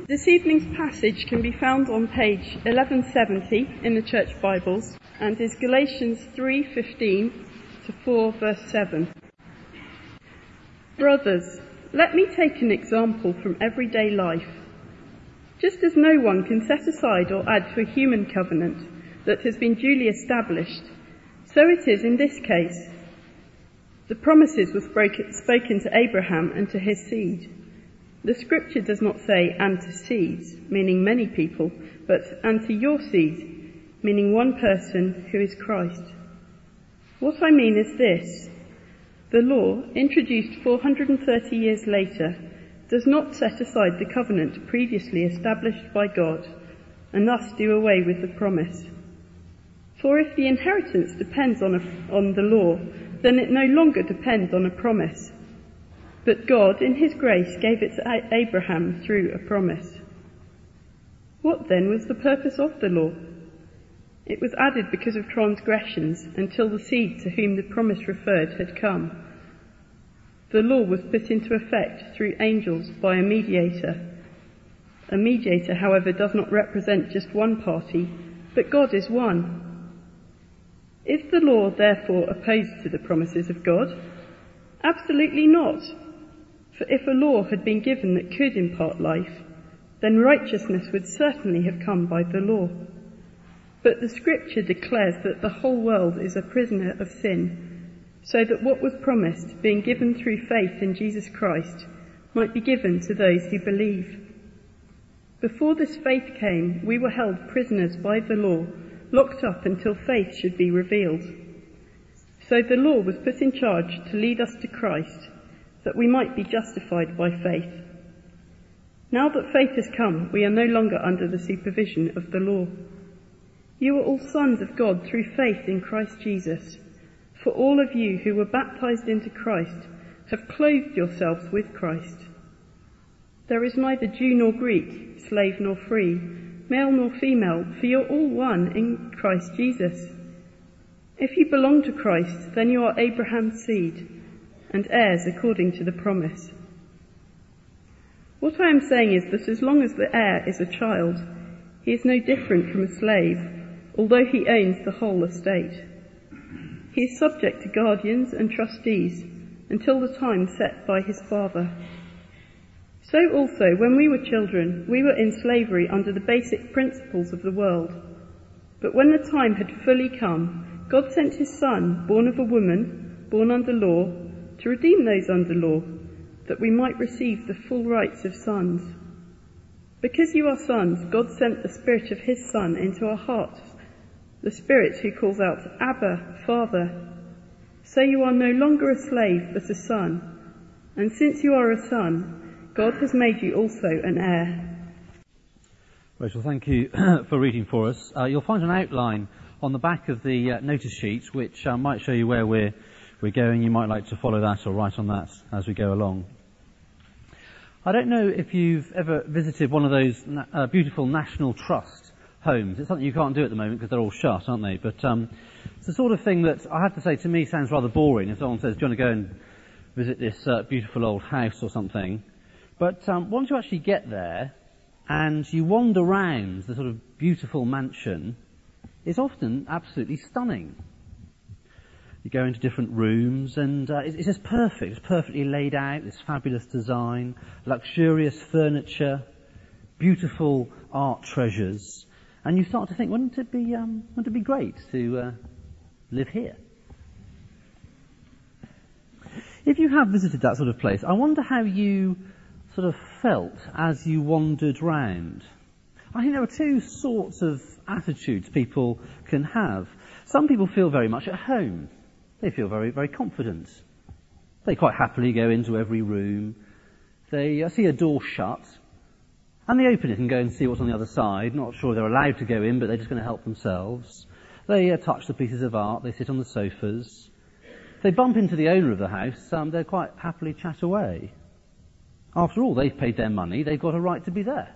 This evening's passage can be found on page 1170 in the Church Bibles and is Galatians 3:15 to 4 verse 7. Brothers, let me take an example from everyday life. Just as no one can set aside or add to a human covenant that has been duly established, so it is in this case. The promises were spoken to Abraham and to his seed. The scripture does not say, and to seeds, meaning many people, but and to your seed, meaning one person who is Christ. What I mean is this. The law, introduced 430 years later, does not set aside the covenant previously established by God, and thus do away with the promise. For if the inheritance depends on the law, then it no longer depends on a promise. But God, in his grace, gave it to Abraham through a promise. What then was the purpose of the law? It was added because of transgressions until the seed to whom the promise referred had come. The law was put into effect through angels by a mediator. A mediator, however, does not represent just one party, but God is one. Is the law therefore opposed to the promises of God? Absolutely not. For if a law had been given that could impart life, then righteousness would certainly have come by the law. But the scripture declares that the whole world is a prisoner of sin, so that what was promised, being given through faith in Jesus Christ, might be given to those who believe. Before this faith came, we were held prisoners by the law, locked up until faith should be revealed. So the law was put in charge to lead us to Christ, that we might be justified by faith. Now that faith has come, we are no longer under the supervision of the law. You are all sons of God through faith in Christ Jesus. For all of you who were baptized into Christ have clothed yourselves with Christ. There is neither Jew nor Greek, slave nor free, male nor female, for you're all one in Christ Jesus. If you belong to Christ, then you are Abraham's seed and heirs according to the promise. What I am saying is that as long as the heir is a child, he is no different from a slave, although he owns the whole estate. He is subject to guardians and trustees until the time set by his father. So also, when we were children, we were in slavery under the basic principles of the world. But when the time had fully come, God sent his Son, born of a woman, born under law, to redeem those under law, that we might receive the full rights of sons. Because you are sons, God sent the Spirit of his Son into our hearts, the Spirit who calls out, Abba, Father. So you are no longer a slave, but a son. And since you are a son, God has made you also an heir. Rachel, thank you for reading for us. You'll find an outline on the back of the notice sheet, which might show you where we're going. You might like to follow that or write on that as we go along. I don't know if you've ever visited one of those beautiful National Trust homes. It's something you can't do at the moment because they're all shut, aren't they? But it's the sort of thing that I have to say to me sounds rather boring if someone says, do you want to go and visit this beautiful old house or something? But once you actually get there and you wander around the sort of beautiful mansion, it's often absolutely stunning. You go into different rooms and it's just perfect. It's perfectly laid out, this fabulous design, luxurious furniture, beautiful art treasures. And you start to think, wouldn't it be great to live here? If you have visited that sort of place, I wonder how you sort of felt as you wandered round. I think there are two sorts of attitudes people can have. Some people feel very much at home. They feel very, very confident. They quite happily go into every room. They see a door shut, and they open it and go and see what's on the other side. Not sure they're allowed to go in, but they're just going to help themselves. They touch the pieces of art. They sit on the sofas. If they bump into the owner of the house, they'll quite happily chat away. After all, they've paid their money. They've got a right to be there.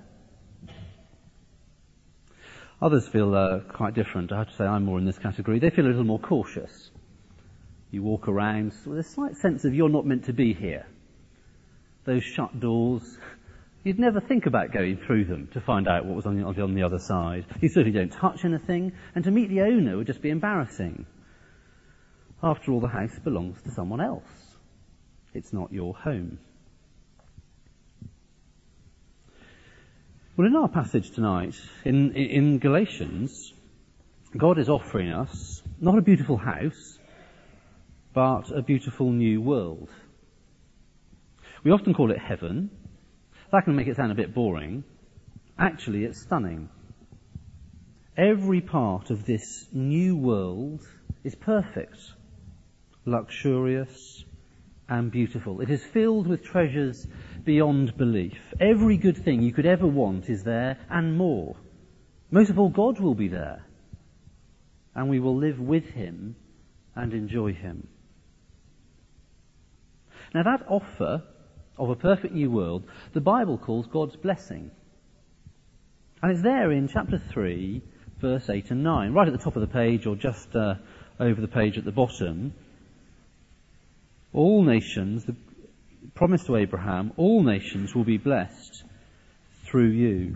Others feel quite different. I have to say I'm more in this category. They feel a little more cautious. You walk around with a slight sense of you're not meant to be here. Those shut doors, You'd never think about going through them to find out what was on the other side. You certainly don't touch anything, and to meet the owner would just be embarrassing. After all, the house belongs to someone else. It's not your home. Well, in our passage tonight, in Galatians, God is offering us not a beautiful house, but a beautiful new world. We often call it heaven. That can make it sound a bit boring. Actually, it's stunning. Every part of this new world is perfect, luxurious, and beautiful. It is filled with treasures beyond belief. Every good thing you could ever want is there, and more. Most of all, God will be there, and we will live with him and enjoy him. Now, that offer of a perfect new world, the Bible calls God's blessing. And it's there in chapter 3, verse 8 and 9, right at the top of the page, or just over the page at the bottom. All nations, the promise to Abraham, all nations will be blessed through you.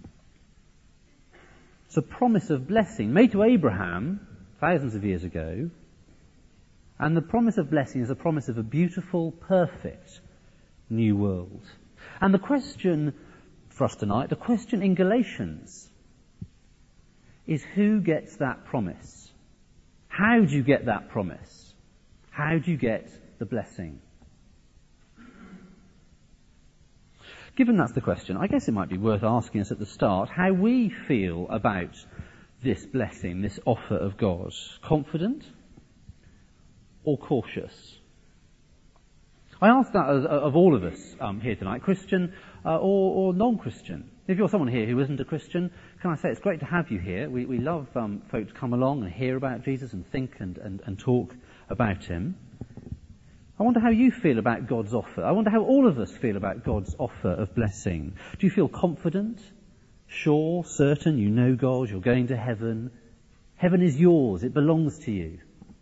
It's a promise of blessing made to Abraham thousands of years ago. And the promise of blessing is a promise of a beautiful, perfect new world. And the question for us tonight, the question in Galatians, is who gets that promise? How do you get that promise? How do you get the blessing? Given that's the question, I guess it might be worth asking us at the start how we feel about this blessing, this offer of God. Confident or cautious? I ask that of all of us here tonight, Christian or non-Christian. If you're someone here who isn't a Christian, can I say it's great to have you here. We love folk to come along and hear about Jesus and think and talk about him. I wonder how you feel about God's offer. I wonder how all of us feel about God's offer of blessing. Do you feel confident, sure, certain you know God, you're going to heaven? Heaven is yours, it belongs to you.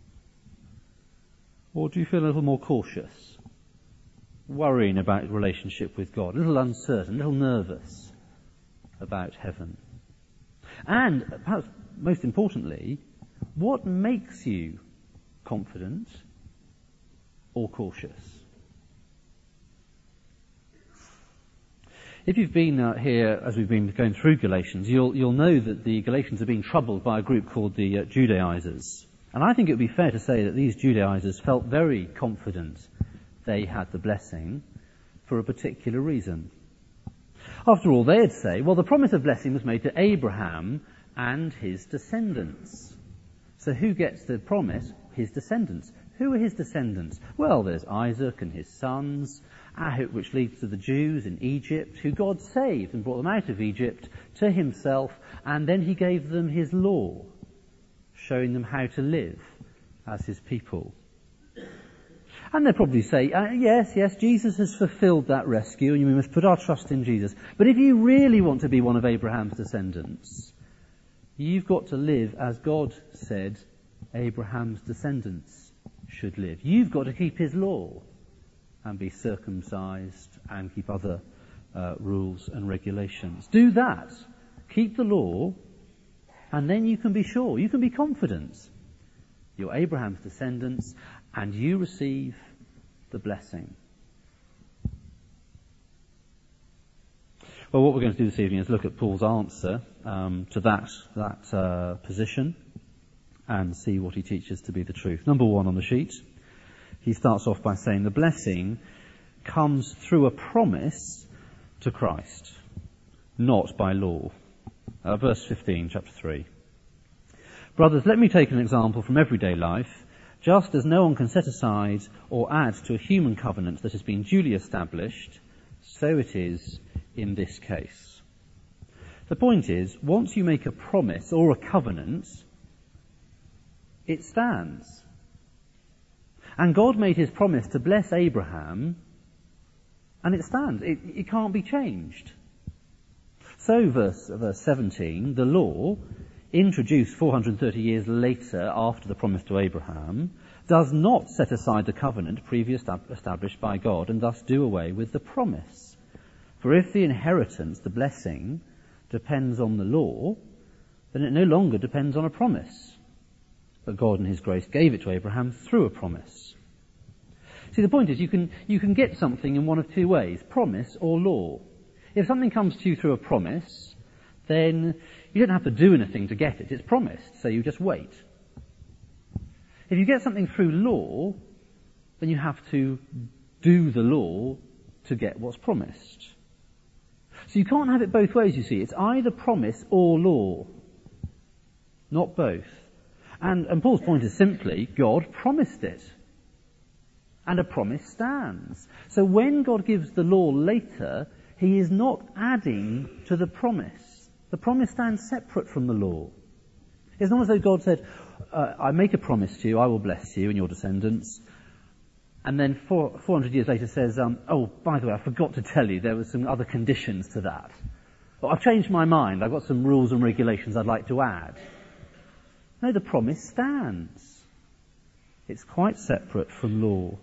Or do you feel a little more cautious, worrying about your relationship with God, a little uncertain, a little nervous about heaven? And perhaps most importantly, what makes you confident or cautious? If you've been here as we've been going through Galatians, you'll know that the Galatians are being troubled by a group called the Judaizers. And I think it would be fair to say that these Judaizers felt very confident they had the blessing for a particular reason. After all, they'd say, well, the promise of blessing was made to Abraham and his descendants. So who gets the promise? His descendants. Who are his descendants? Well, there's Isaac and his sons, which leads to the Jews in Egypt, who God saved and brought them out of Egypt to himself, and then he gave them his law, showing them how to live as his people. And they'll probably say, yes, Jesus has fulfilled that rescue, and we must put our trust in Jesus. But if you really want to be one of Abraham's descendants, you've got to live as God said Abraham's descendants should live. You've got to keep his law and be circumcised and keep other rules and regulations. Do that. Keep the law, and then you can be sure, you can be confident. You're Abraham's descendants, and you receive the blessing. Well, what we're going to do this evening is look at Paul's answer to that position and see what he teaches to be the truth. Number 1 on the sheet, he starts off by saying the blessing comes through a promise to Christ, not by law. Verse 15, chapter 3. Brothers, let me take an example from everyday life. Just as no one can set aside or add to a human covenant that has been duly established, so it is in this case. The point is, once you make a promise or a covenant, it stands. And God made his promise to bless Abraham, and it stands. It can't be changed. So, verse 17, the law, introduced 430 years later after the promise to Abraham, does not set aside the covenant previously established by God and thus do away with the promise. For if the inheritance, the blessing, depends on the law, then it no longer depends on a promise. But God in his grace gave it to Abraham through a promise. See, the point is you can get something in one of two ways, promise or law. If something comes to you through a promise, then you don't have to do anything to get it. It's promised, so you just wait. If you get something through law, then you have to do the law to get what's promised. So you can't have it both ways, you see. It's either promise or law, not both. And Paul's point is simply, God promised it. And a promise stands. So when God gives the law later, he is not adding to the promise. The promise stands separate from the law. It's not as though God said, I make a promise to you, I will bless you and your descendants. And then 400 years later says, oh, by the way, I forgot to tell you there were some other conditions to that. Or I've changed my mind, I've got some rules and regulations I'd like to add. No, the promise stands. It's quite separate from law.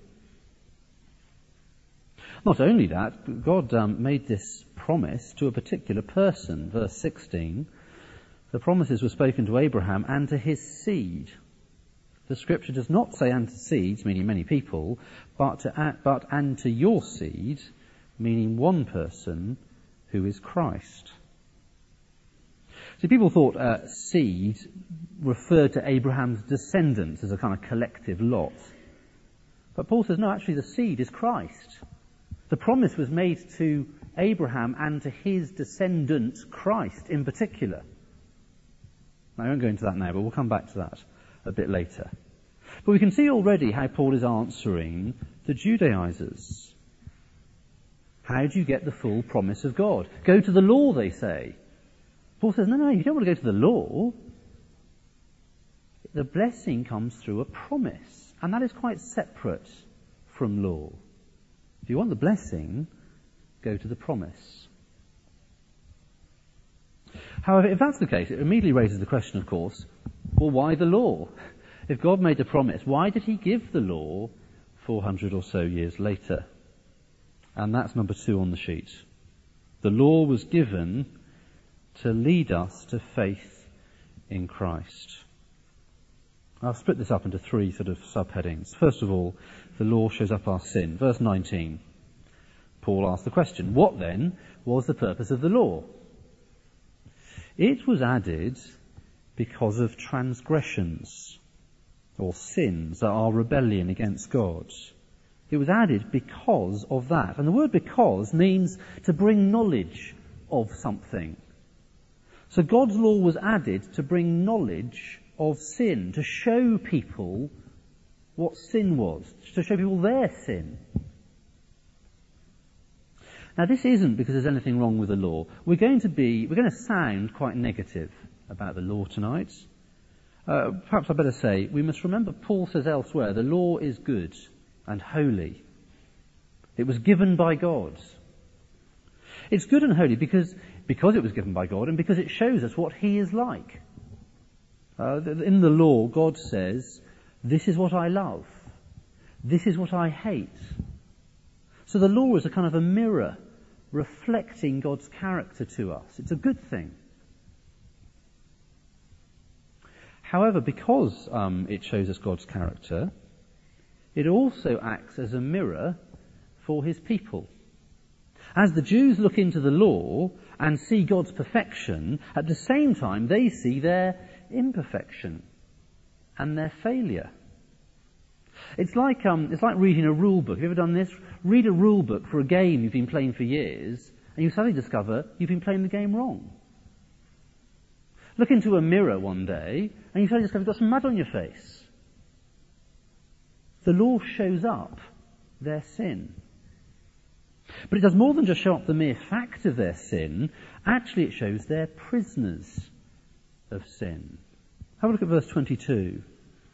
Not only that, God made this promise to a particular person. Verse 16, the promises were spoken to Abraham and to his seed. The scripture does not say and to seeds, meaning many people, but and to your seed, meaning one person who is Christ. See, people thought seed referred to Abraham's descendants as a kind of collective lot. But Paul says, no, actually the seed is Christ. The promise was made to Abraham and to his descendant, Christ, in particular. I won't go into that now, but we'll come back to that a bit later. But we can see already how Paul is answering the Judaizers. How do you get the full promise of God? Go to the law, they say. Paul says, no, you don't want to go to the law. The blessing comes through a promise, and that is quite separate from law. If you want the blessing, go to the promise. However, if that's the case, it immediately raises the question, of course, well, why the law? If God made a promise, why did he give the law 400 or so years later? And that's number 2 on the sheet. The law was given to lead us to faith in Christ. I'll split this up into 3 sort of subheadings. First of all, the law shows up our sin. Verse 19, Paul asks the question, what then was the purpose of the law? It was added because of transgressions or sins, our rebellion against God. It was added because of that. And the word because means to bring knowledge of something. So God's law was added to bring knowledge of sin, to show people what sin was, to show people their sin. Now this isn't because there's anything wrong with the law. We're going to sound quite negative about the law tonight. Perhaps I better say, we must remember Paul says elsewhere, the law is good and holy. It was given by God. It's good and holy because it was given by God and because it shows us what he is like. In the law, God says, this is what I love. This is what I hate. So the law is a kind of a mirror reflecting God's character to us. It's a good thing. However, because it shows us God's character, it also acts as a mirror for his people. As the Jews look into the law and see God's perfection, at the same time they see their imperfection and their failure. It's like reading a rule book. Have you ever done this? Read a rule book for a game you've been playing for years, and you suddenly discover you've been playing the game wrong. Look into a mirror one day, and you suddenly discover you've got some mud on your face. The law shows up their sin. But it does more than just show up the mere fact of their sin. Actually, it shows they're prisoners of sin. Have a look at verse 22.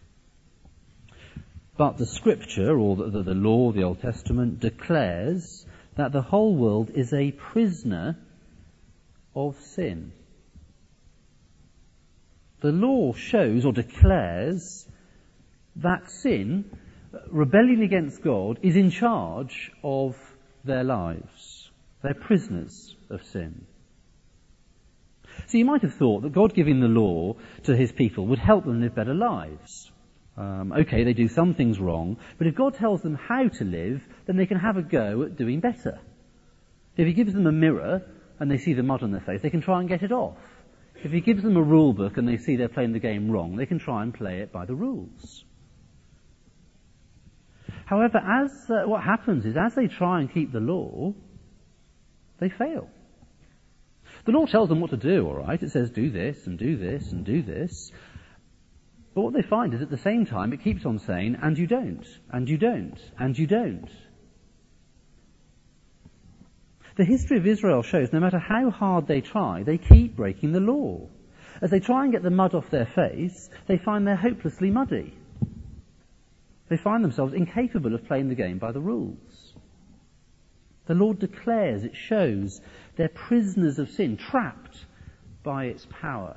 But the scripture, or the law, the Old Testament, declares that the whole world is a prisoner of sin. The law shows or declares that sin, rebellion against God, is in charge of their lives. They're prisoners of sin. So you might have thought that God giving the law to his people would help them live better lives. Okay, they do some things wrong, but if God tells them how to live, then they can have a go at doing better. If he gives them a mirror and they see the mud on their face, they can try and get it off. If he gives them a rule book and they see they're playing the game wrong, they can try and play it by the rules. However, what happens is as they try and keep the law, they fail. The law tells them what to do, all right? It says do this and do this and do this. But what they find is at the same time it keeps on saying, and you don't, and you don't, and you don't. The history of Israel shows no matter how hard they try, they keep breaking the law. As they try and get the mud off their face, they find they're hopelessly muddy. They find themselves incapable of playing the game by the rules. The Lord declares, it shows, they're prisoners of sin, trapped by its power.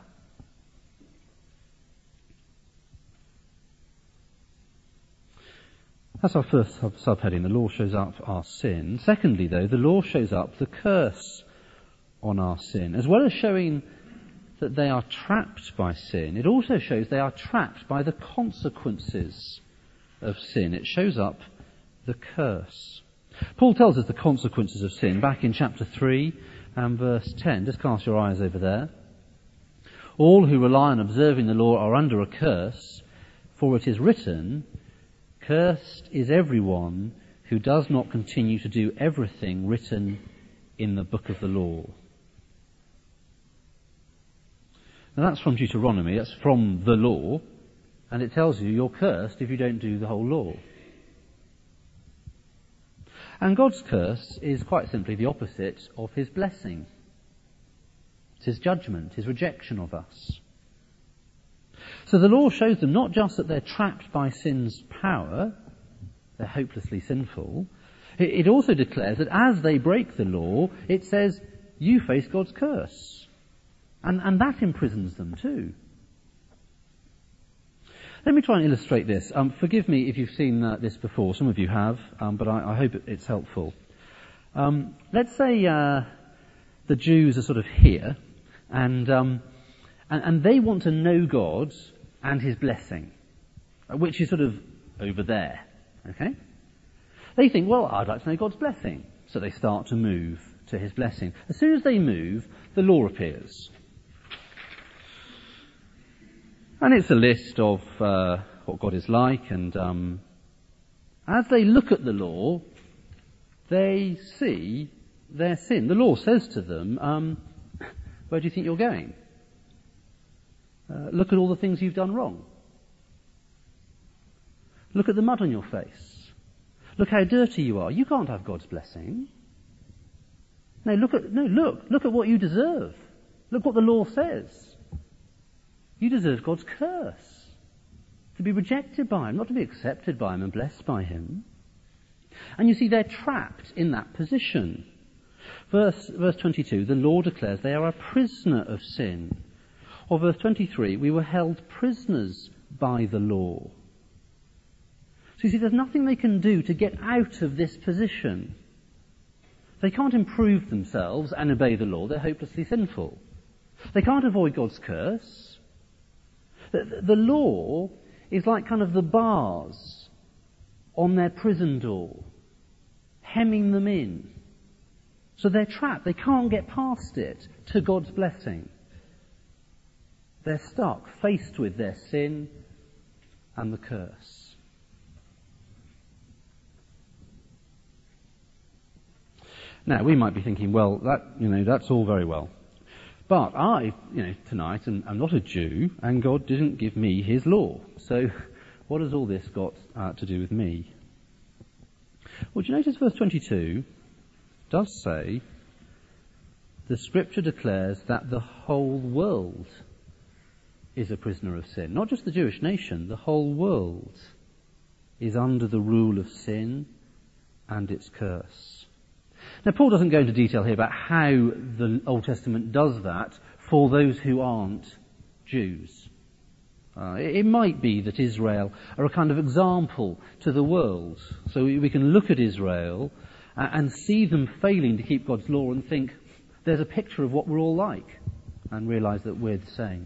That's our first subheading. The law shows up our sin. Secondly, though, the law shows up the curse on our sin. As well as showing that they are trapped by sin, it also shows they are trapped by the consequences of sin. It shows up the curse. Paul tells us the consequences of sin back in chapter 3 and verse 10. Just cast your eyes over there. All who rely on observing the law are under a curse, for it is written, cursed is everyone who does not continue to do everything written in the book of the law. Now that's from Deuteronomy, that's from the law, and it tells you you're cursed if you don't do the whole law. And God's curse is quite simply the opposite of his blessing. It's his judgment, his rejection of us. So the law shows them not just that they're trapped by sin's power, they're hopelessly sinful, it also declares that as they break the law, it says, you face God's curse. And that imprisons them too. Let me try and illustrate this. Forgive me if you've seen this before. Some of you have, but I hope it's helpful. Let's say the Jews are sort of here, and they want to know God and his blessing, which is sort of over there. Okay? They think, well, I'd like to know God's blessing. So they start to move to his blessing. As soon as they move, the law appears. And it's a list of what God is like, and as they look at the law, they see their sin. The law says to them, where do you think you're going? Look at all the things you've done wrong. Look at the mud on your face. Look how dirty you are. You can't have God's blessing. No, look at what you deserve. Look what the law says. You deserve God's curse. To be rejected by him, not to be accepted by him and blessed by him. And you see, they're trapped in that position. Verse 22, the law declares they are a prisoner of sin. Or verse 23, we were held prisoners by the law. So you see, there's nothing they can do to get out of this position. They can't improve themselves and obey the law. They're hopelessly sinful. They can't avoid God's curse. The law is like kind of the bars on their prison door, hemming them in. So they're trapped. They can't get past it to God's blessing. They're stuck, faced with their sin and the curse. Now, we might be thinking, well, that's all very well. But I, tonight I'm not a Jew, and God didn't give me his law. So what has all this got to do with me? Well, do you notice verse 22 does say, the scripture declares that the whole world is a prisoner of sin. Not just the Jewish nation, the whole world is under the rule of sin and its curse. Now, Paul doesn't go into detail here about how the Old Testament does that for those who aren't Jews. It might be that Israel are a kind of example to the world. So we can look at Israel and see them failing to keep God's law and think there's a picture of what we're all like, and realise that we're the same.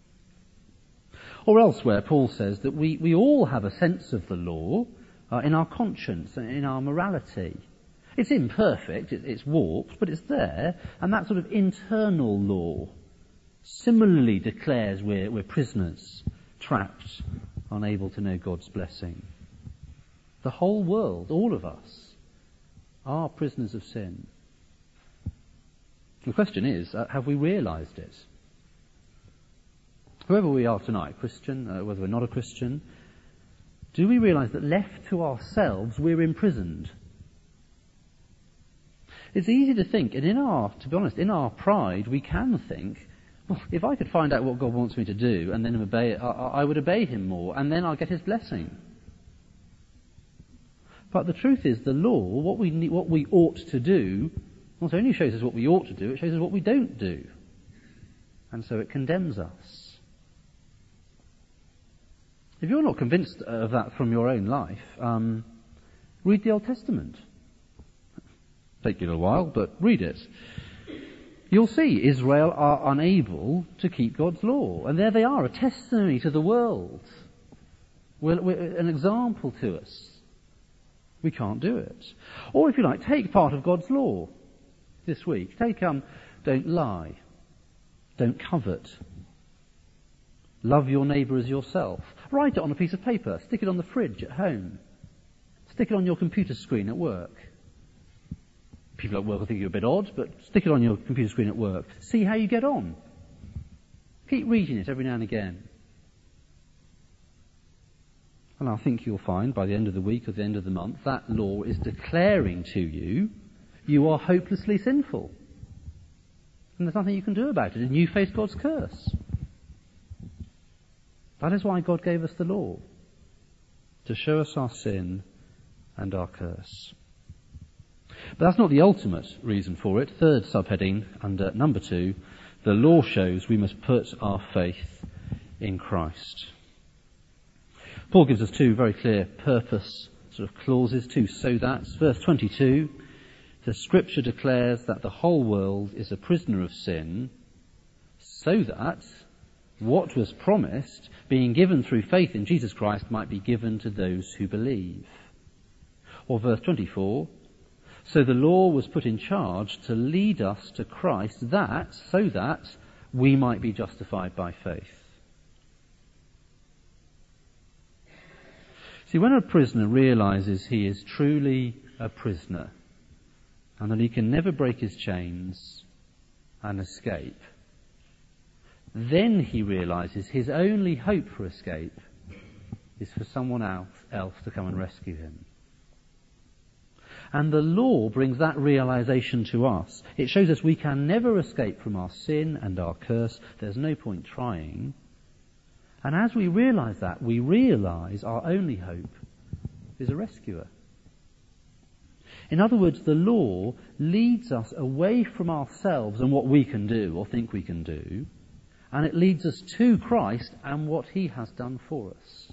Or elsewhere, Paul says that we all have a sense of the law in our conscience and in our morality. It's imperfect, it's warped, but it's there, and that sort of internal law similarly declares we're prisoners, trapped, unable to know God's blessing. The whole world, all of us, are prisoners of sin. The question is, have we realised it? Whoever we are tonight, Christian, whether we're not a Christian, do we realise that left to ourselves, we're imprisoned? It's easy to think, and to be honest, in our pride, we can think, well, if I could find out what God wants me to do and then obey it, I would obey him more, and then I'll get his blessing. But the truth is, the law, what we ought to do, not only shows us what we ought to do, it shows us what we don't do. And so it condemns us. If you're not convinced of that from your own life, read the Old Testament. Take you a little while, but read it. You'll see Israel are unable to keep God's law. And there they are, a testimony to the world. We're an example to us. We can't do it. Or if you like, take part of God's law this week. Take, don't lie. Don't covet. Love your neighbour as yourself. Write it on a piece of paper. Stick it on the fridge at home. Stick it on your computer screen at work. People at work will think you're a bit odd, but stick it on your computer screen at work. See how you get on. Keep reading it every now and again. And I think you'll find by the end of the week or the end of the month, that law is declaring to you, you are hopelessly sinful. And there's nothing you can do about it, and you face God's curse. That is why God gave us the law, to show us our sin and our curse. But that's not the ultimate reason for it. Third subheading under number 2, the law shows we must put our faith in Christ. Paul gives us 2 very clear purpose sort of clauses, 2 so that's. Verse 22, the Scripture declares that the whole world is a prisoner of sin, so that what was promised, being given through faith in Jesus Christ, might be given to those who believe. Or verse 24, so the law was put in charge to lead us to Christ, so that we might be justified by faith. See, when a prisoner realises he is truly a prisoner and that he can never break his chains and escape, then he realises his only hope for escape is for someone else to come and rescue him. And the law brings that realisation to us. It shows us we can never escape from our sin and our curse. There's no point trying. And as we realise that, we realise our only hope is a rescuer. In other words, the law leads us away from ourselves and what we can do or think we can do, and it leads us to Christ and what he has done for us.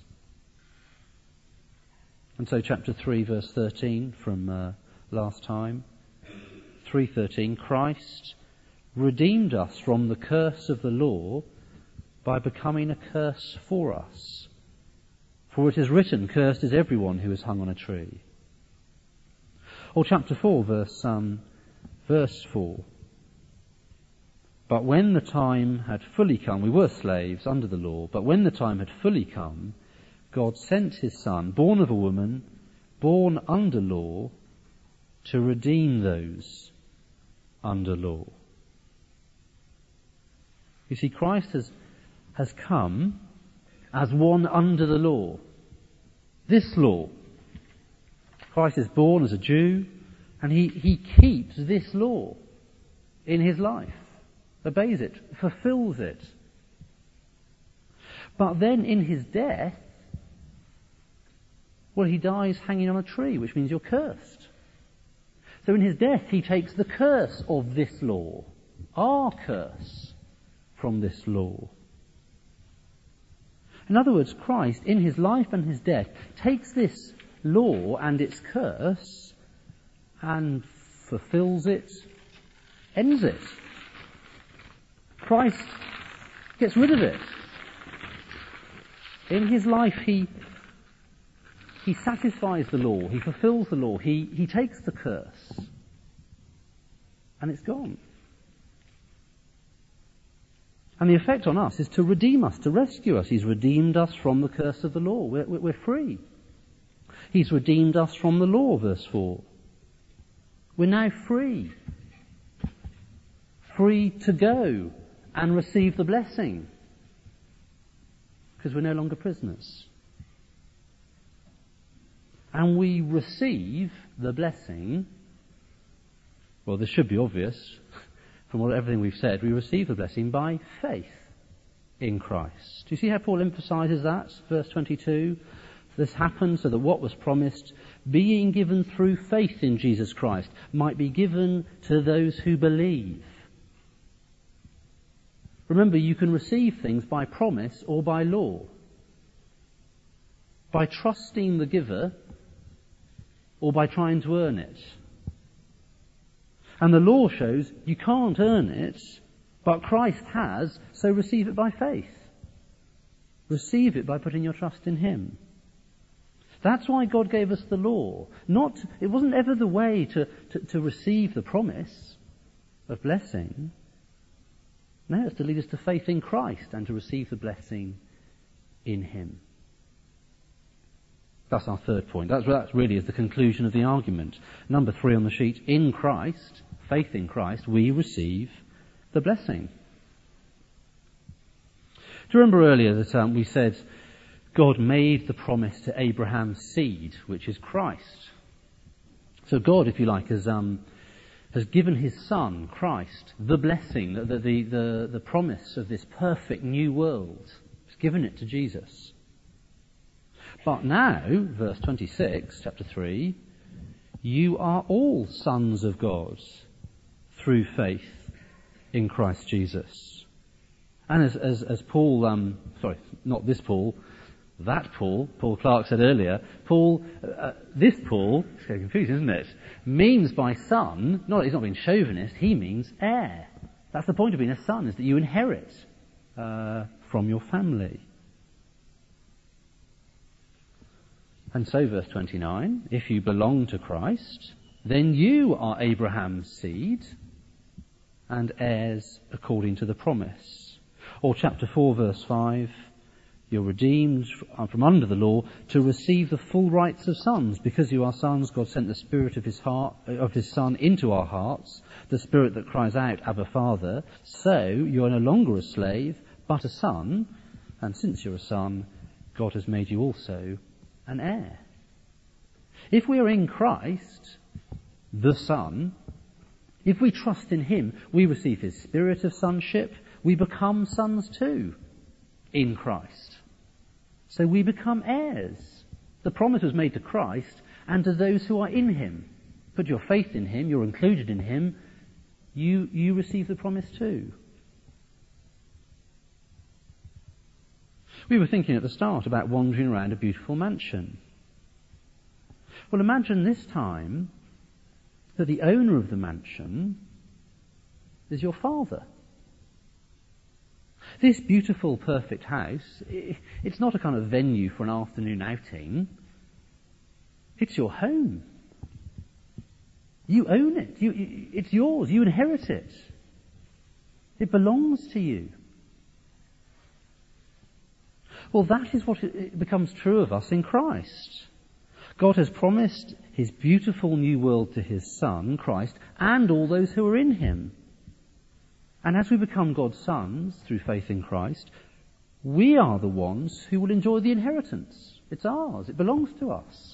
And so chapter 3 verse 13 from last time, 3:13, Christ redeemed us from the curse of the law by becoming a curse for us. For it is written, cursed is everyone who is hung on a tree. Or chapter 4 verse 4. But when the time had fully come, we were slaves under the law, but when the time had fully come, God sent his Son, born of a woman, born under law, to redeem those under law. You see, Christ has come as one under the law. This law. Christ is born as a Jew, and he keeps this law in his life, obeys it, fulfills it. But then in his death, well, he dies hanging on a tree, which means you're cursed. So in his death, he takes the curse of this law, our curse, from this law. In other words, Christ, in his life and his death, takes this law and its curse and fulfills it, ends it. Christ gets rid of it. In his life, he satisfies the law, he fulfills the law, he takes the curse, and it's gone. And the effect on us is to redeem us, to rescue us. He's redeemed us from the curse of the law. We're free. He's redeemed us from the law, verse 4. We're now free. Free to go and receive the blessing. Because we're no longer prisoners. And we receive the blessing. Well, this should be obvious. From everything we've said, we receive the blessing by faith in Christ. Do you see how Paul emphasises that? Verse 22. This happened so that what was promised, being given through faith in Jesus Christ, might be given to those who believe. Remember, you can receive things by promise or by law. By trusting the giver or by trying to earn it. And the law shows you can't earn it, but Christ has, so receive it by faith. Receive it by putting your trust in him. That's why God gave us the law. It wasn't ever the way to receive the promise of blessing. No, it's to lead us to faith in Christ and to receive the blessing in him. That's our third point. That really is the conclusion of the argument. Number 3 on the sheet, in Christ, faith in Christ, we receive the blessing. Do you remember earlier that we said God made the promise to Abraham's seed, which is Christ? So God, if you like, has given his son, Christ, the blessing, the promise of this perfect new world. He's given it to Jesus. But now, verse 26, chapter 3, you are all sons of God through faith in Christ Jesus. And as Paul, not this Paul, that Paul Clark said earlier, this Paul, it's getting confusing, isn't it? Means by son, he's not being chauvinist, he means heir. That's the point of being a son, is that you inherit from your family. And so, verse 29, if you belong to Christ, then you are Abraham's seed and heirs according to the promise. Or chapter 4, verse 5, you're redeemed from under the law to receive the full rights of sons. Because you are sons, God sent the Spirit of his Son into our hearts, the Spirit that cries out, Abba, Father. So you are no longer a slave, but a son. And since you're a son, God has made you also an heir. If we are in Christ, the Son, if we trust in him, we receive his spirit of sonship. We become sons too in Christ. So we become heirs. The promise was made to Christ and to those who are in him. Put your faith in him, you're included in him, you receive the promise too. We were thinking at the start about wandering around a beautiful mansion. Well, imagine this time that the owner of the mansion is your father. This beautiful, perfect house, it's not a kind of venue for an afternoon outing. It's your home. You own it. It's yours. You inherit it. It belongs to you. Well, that is what it becomes true of us in Christ. God has promised his beautiful new world to his Son, Christ, and all those who are in him. And as we become God's sons through faith in Christ, we are the ones who will enjoy the inheritance. It's ours. It belongs to us.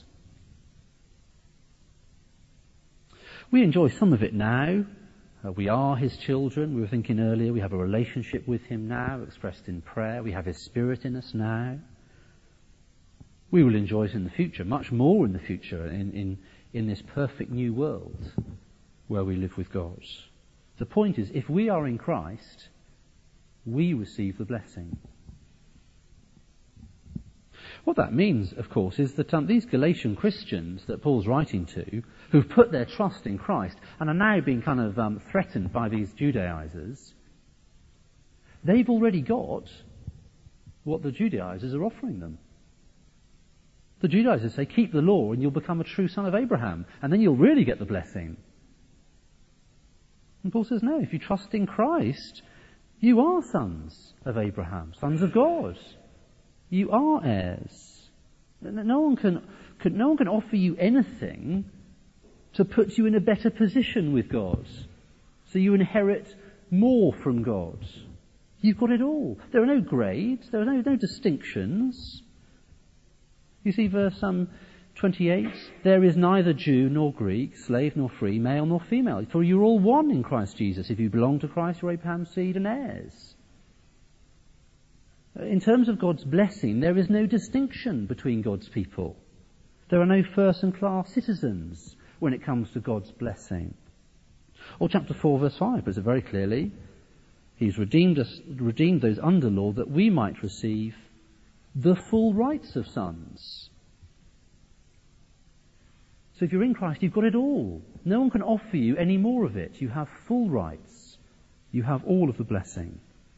We enjoy some of it now. We are his children. We were thinking earlier, we have a relationship with him now, expressed in prayer. We have his Spirit in us now. We will enjoy it in the future, much more in the future, in this perfect new world where we live with God. The point is, if we are in Christ, we receive the blessing. What that means, of course, is that these Galatian Christians that Paul's writing to, who've put their trust in Christ and are now being kind of threatened by these Judaizers, they've already got what the Judaizers are offering them. The Judaizers say, keep the law and you'll become a true son of Abraham, and then you'll really get the blessing. And Paul says, no, if you trust in Christ, you are sons of Abraham, sons of God. You are heirs. No one can offer you anything to put you in a better position with God, so you inherit more from God. You've got it all. There are no grades, there are no distinctions. You see verse 28, there is neither Jew nor Greek, slave nor free, male nor female, for you're all one in Christ Jesus. If you belong to Christ, you're Abraham's seed and heirs. In terms of God's blessing, there is no distinction between God's people. There are no first and class citizens when it comes to God's blessing. Or chapter 4 verse 5 puts it very clearly. He's redeemed those under law that we might receive the full rights of sons. So if you're in Christ, you've got it all. No one can offer you any more of it. You have full rights. You have all of the blessing.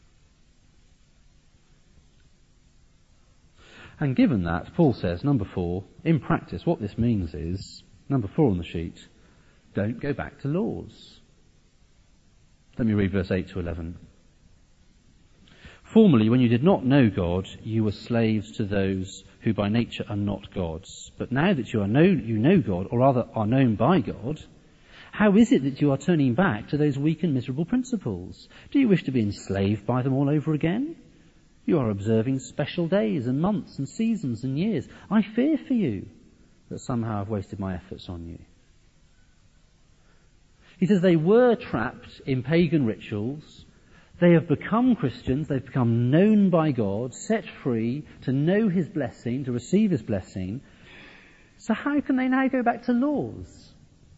And given that, Paul says, number 4, in practice, what this means is, number 4 on the sheet, don't go back to laws. Let me read verse 8 to 11. Formerly, when you did not know God, you were slaves to those who by nature are not gods. But now that you know God, or rather are known by God, how is it that you are turning back to those weak and miserable principles? Do you wish to be enslaved by them all over again? You are observing special days and months and seasons and years. I fear for you that somehow I've wasted my efforts on you. He says they were trapped in pagan rituals. They have become Christians. They've become known by God, set free to know His blessing, to receive His blessing. So how can they now go back to laws?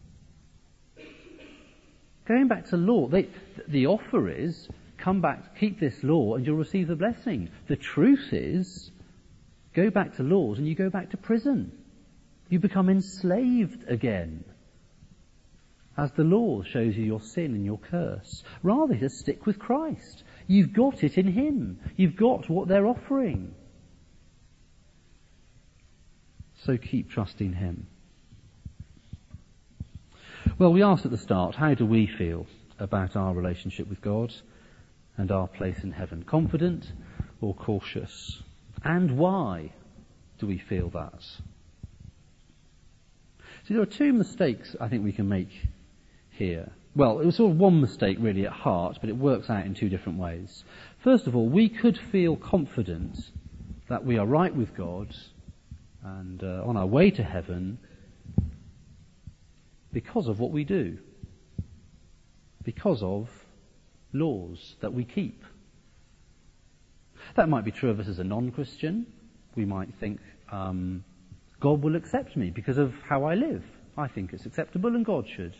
Going back to law, the offer is, come back, keep this law, and you'll receive the blessing. The truth is, go back to laws and you go back to prison. You become enslaved again, as the law shows you your sin and your curse. Rather, just stick with Christ. You've got it in Him. You've got what they're offering. So keep trusting Him. Well, we asked at the start, how do we feel about our relationship with God and our place in heaven? Confident or cautious? And why do we feel that? See, there are two mistakes I think we can make here. Well, it was sort of one mistake really at heart, but it works out in two different ways. First of all, we could feel confident that we are right with God and on our way to heaven because of what we do, because of laws that we keep. That might be true of us as a non-Christian. We might think, God will accept me because of how I live. I think it's acceptable and God should.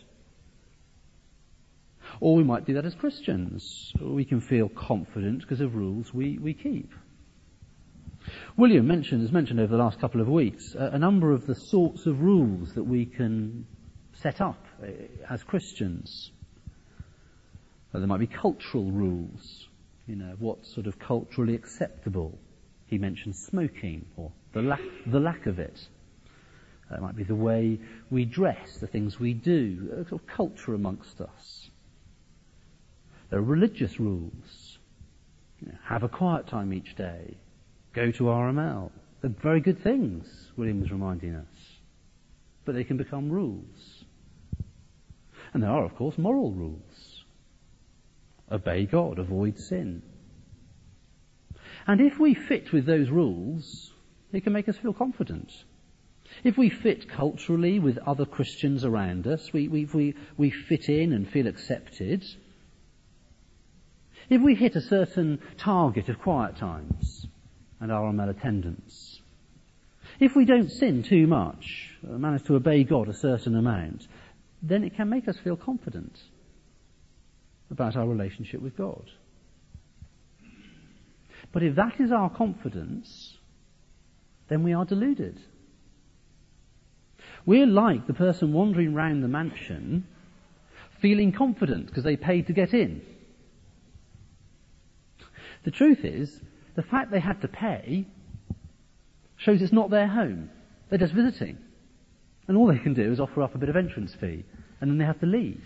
Or we might do that as Christians. We can feel confident because of rules we keep. William has mentioned over the last couple of weeks a number of the sorts of rules that we can set up as Christians. There might be cultural rules, what's sort of culturally acceptable. He mentioned smoking or the lack of it. It might be the way we dress, the things we do, a sort of culture amongst us. There are religious rules. Have a quiet time each day. Go to RML. They're very good things, William was reminding us. But they can become rules. And there are, of course, moral rules. Obey God, avoid sin. And if we fit with those rules, it can make us feel confident. If we fit culturally with other Christians around us, we fit in and feel accepted. If we hit a certain target of quiet times and RML attendance, if we don't sin too much, manage to obey God a certain amount, then it can make us feel confident about our relationship with God. But if that is our confidence, then we are deluded. We're like the person wandering round the mansion feeling confident because they paid to get in. The truth is, the fact they had to pay shows it's not their home. They're just visiting. And all they can do is offer up a bit of entrance fee, and then they have to leave.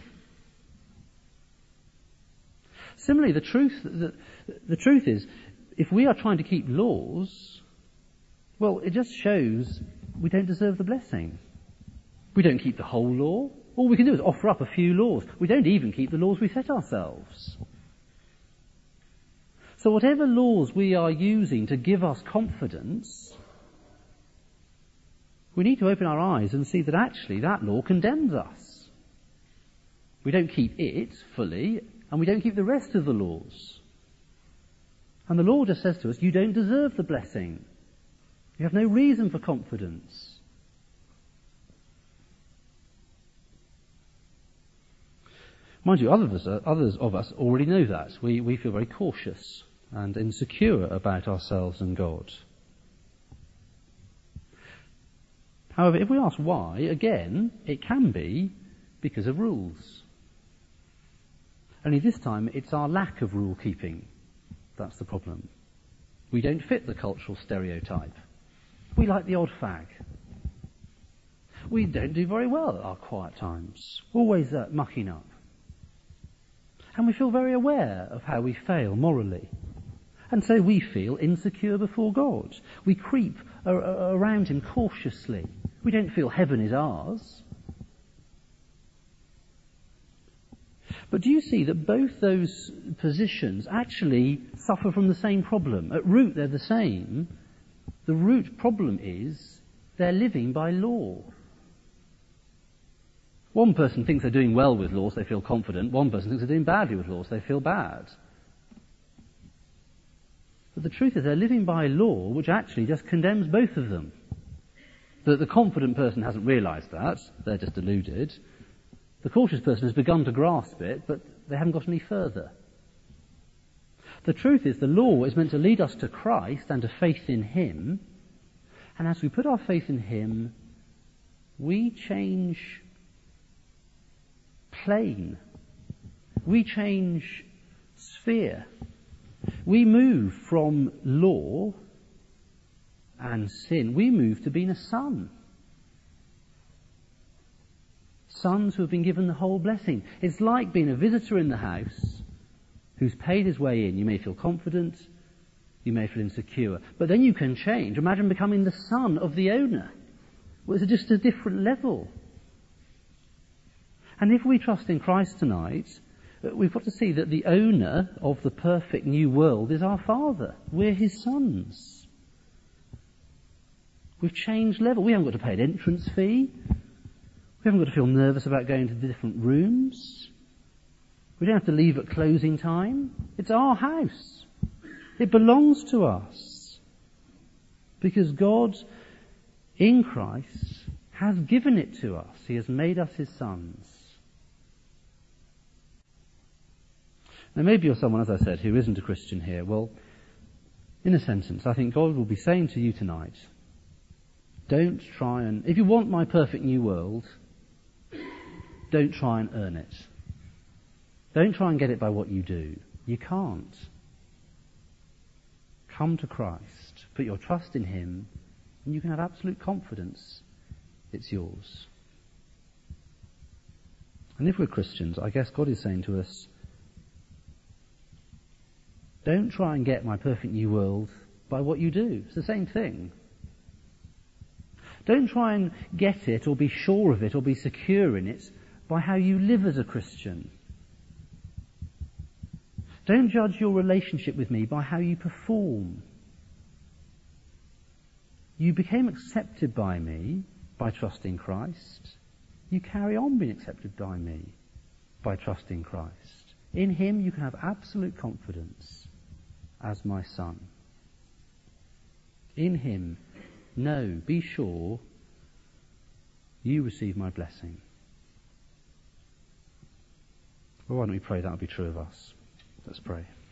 Similarly, the truth is, if we are trying to keep laws, well, it just shows we don't deserve the blessing. We don't keep the whole law. All we can do is offer up a few laws. We don't even keep the laws we set ourselves. So whatever laws we are using to give us confidence, we need to open our eyes and see that actually that law condemns us. We don't keep it fully, and we don't keep the rest of the laws. And the law just says to us, you don't deserve the blessing. You have no reason for confidence. Mind you, others of us already know that. We feel very cautious and insecure about ourselves and God. However, if we ask why, again, it can be because of rules. Only this time, it's our lack of rule keeping that's the problem. We don't fit the cultural stereotype. We like the odd fag. We don't do very well at our quiet times, always mucking up. And we feel very aware of how we fail morally. And so we feel insecure before God. We creep around him cautiously. We don't feel heaven is ours. But do you see that both those positions actually suffer from the same problem? At root, they're the same. The root problem is they're living by law. One person thinks they're doing well with laws, they feel confident. One person thinks they're doing badly with laws, they feel bad. But the truth is they're living by law which actually just condemns both of them. The confident person hasn't realised that, they're just deluded. The cautious person has begun to grasp it, but they haven't got any further. The truth is the law is meant to lead us to Christ and to faith in him, and as we put our faith in him, we change plane. We change sphere. We move from law and sin, we move to being a son. Sons who have been given the whole blessing. It's like being a visitor in the house who's paid his way in. You may feel confident, you may feel insecure, but then you can change. Imagine becoming the son of the owner. Well, it's just a different level. And if we trust in Christ tonight, we've got to see that the owner of the perfect new world is our Father. We're his sons. We've changed level. We haven't got to pay an entrance fee. We haven't got to feel nervous about going to the different rooms. We don't have to leave at closing time. It's our house. It belongs to us. Because God, in Christ, has given it to us. He has made us his sons. Now maybe you're someone, as I said, who isn't a Christian here. Well, in a sentence, I think God will be saying to you tonight, don't try and, if you want my perfect new world, don't try and earn it. Don't try and get it by what you do. You can't. Come to Christ. Put your trust in him, and you can have absolute confidence it's yours. And if we're Christians, I guess God is saying to us, don't try and get my perfect new world by what you do. It's the same thing. Don't try and get it or be sure of it or be secure in it by how you live as a Christian. Don't judge your relationship with me by how you perform. You became accepted by me by trusting Christ. You carry on being accepted by me by trusting Christ. In him you can have absolute confidence as my son. In him, know, be sure, you receive my blessing. Well, why don't we pray that will be true of us? Let's pray.